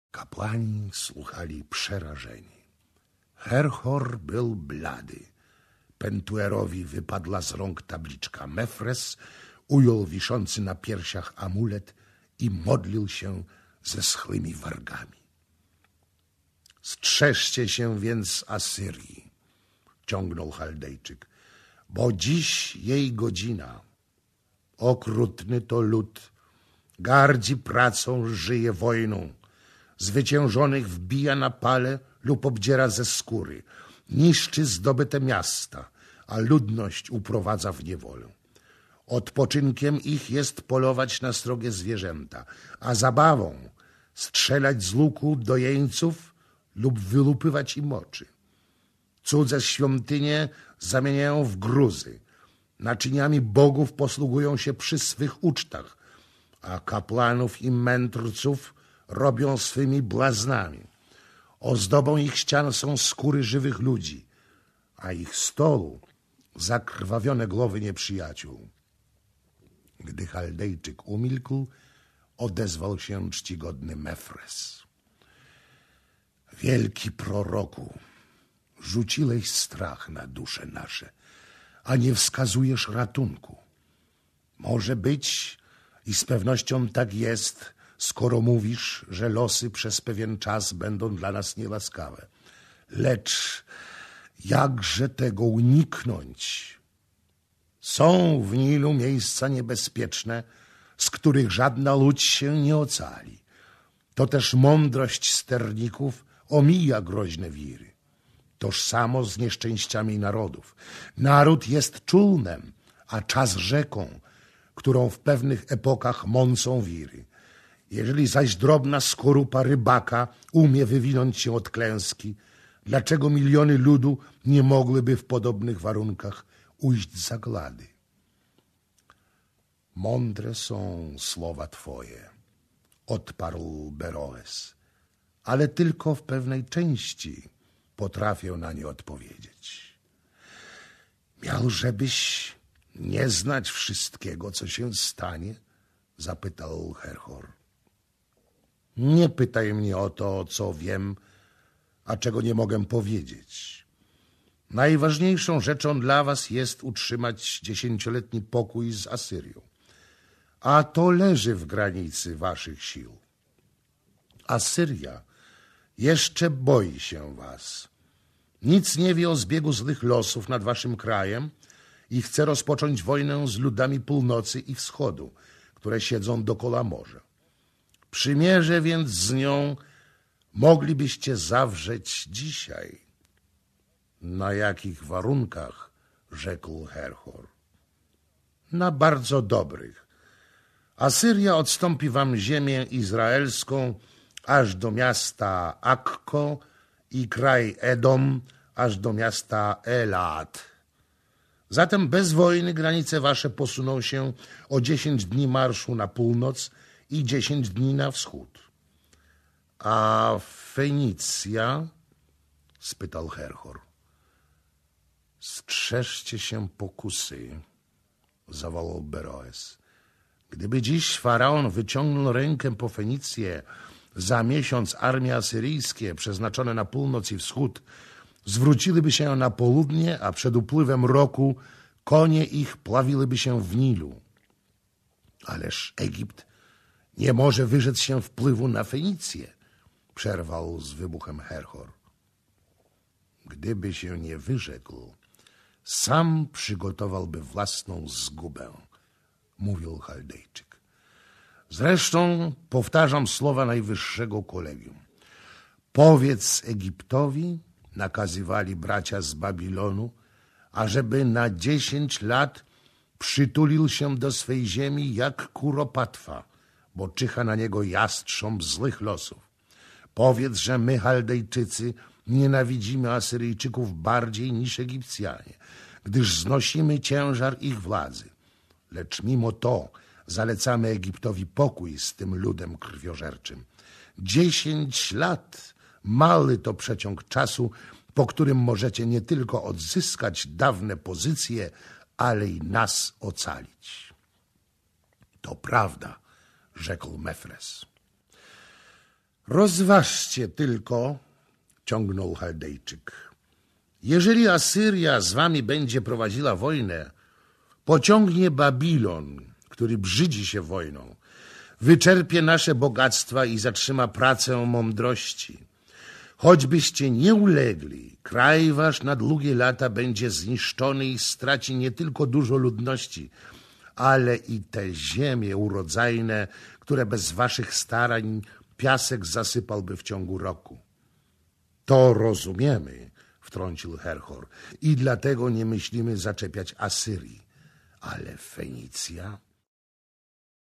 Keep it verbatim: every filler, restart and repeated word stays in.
Kapłani słuchali przerażeni. Herhor był blady. Pentuerowi wypadła z rąk tabliczka. Mefres ujął wiszący na piersiach amulet i modlił się ze schłymi wargami. Strzeżcie się więc Asyrii, ciągnął Chaldejczyk, bo dziś jej godzina. Okrutny to lud, gardzi pracą, żyje wojną. Zwyciężonych wbija na pale lub obdziera ze skóry. Niszczy zdobyte miasta, a ludność uprowadza w niewolę. Odpoczynkiem ich jest polować na srogie zwierzęta, a zabawą strzelać z łuku do jeńców lub wylupywać im oczy. Cudze świątynie zamieniają w gruzy. Naczyniami bogów posługują się przy swych ucztach, a kapłanów i mędrców robią swymi błaznami. Ozdobą ich ścian są skóry żywych ludzi, a ich stołu zakrwawione głowy nieprzyjaciół. Gdy Chaldejczyk umilkł, odezwał się czcigodny Mefres. Wielki proroku, rzuciłeś strach na dusze nasze, a nie wskazujesz ratunku. Może być i z pewnością tak jest, skoro mówisz, że losy przez pewien czas będą dla nas niełaskawe. Lecz jakże tego uniknąć? Są w Nilu miejsca niebezpieczne, z których żadna łódź się nie ocali. To też mądrość sterników omija groźne wiry. Toż samo z nieszczęściami narodów. Naród jest czółnem, a czas rzeką, którą w pewnych epokach mącą wiry. Jeżeli zaś drobna skorupa rybaka umie wywinąć się od klęski, dlaczego miliony ludu nie mogłyby w podobnych warunkach ujść z zaglady? Mądre są słowa twoje, odparł Beroes, ale tylko w pewnej części potrafię na nie odpowiedzieć. Miałżebyś nie znać wszystkiego, co się stanie? Zapytał Herhor. Nie pytaj mnie o to, co wiem, a czego nie mogę powiedzieć. Najważniejszą rzeczą dla was jest utrzymać dziesięcioletni pokój z Asyrią, a to leży w granicy waszych sił. Asyria jeszcze boi się was. Nic nie wie o zbiegu złych losów nad waszym krajem i chce rozpocząć wojnę z ludami północy i wschodu, które siedzą dokoła morza. Przymierze więc z nią moglibyście zawrzeć dzisiaj. Na jakich warunkach? Rzekł Herhor. Na bardzo dobrych. Asyria odstąpi wam ziemię izraelską aż do miasta Akko i kraj Edom aż do miasta Elat. Zatem bez wojny granice wasze posuną się o dziesięć dni marszu na północ i dziesięć dni na wschód. A Fenicja? Spytał Herhor. Strzeżcie się pokusy, zawołał Beroes. Gdyby dziś faraon wyciągnął rękę po Fenicję, za miesiąc armie asyryjskie przeznaczone na północ i wschód zwróciłyby się na południe, a przed upływem roku konie ich pławiłyby się w Nilu. Ależ Egipt nie może wyrzec się wpływu na Fenicję, przerwał z wybuchem Herhor. Gdyby się nie wyrzekł, sam przygotowałby własną zgubę, mówił Chaldejczyk. Zresztą powtarzam słowa najwyższego kolegium. Powiedz Egiptowi, nakazywali bracia z Babilonu, ażeby na dziesięć lat przytulił się do swej ziemi jak kuropatwa, bo czyha na niego jastrząb złych losów. Powiedz, że my, Chaldejczycy, nienawidzimy Asyryjczyków bardziej niż Egipcjanie, gdyż znosimy ciężar ich władzy. Lecz mimo to zalecamy Egiptowi pokój z tym ludem krwiożerczym. Dziesięć lat, mały to przeciąg czasu, po którym możecie nie tylko odzyskać dawne pozycje, ale i nas ocalić. To prawda, rzekł Mefres. Rozważcie tylko, ciągnął Chaldejczyk. Jeżeli Asyria z wami będzie prowadziła wojnę, pociągnie Babilon, który brzydzi się wojną, wyczerpie nasze bogactwa i zatrzyma pracę mądrości. Choćbyście nie ulegli, kraj wasz na długie lata będzie zniszczony i straci nie tylko dużo ludności, ale i te ziemie urodzajne, które bez waszych starań piasek zasypałby w ciągu roku. To rozumiemy, wtrącił Herhor, i dlatego nie myślimy zaczepiać Asyrii. Ale Fenicja?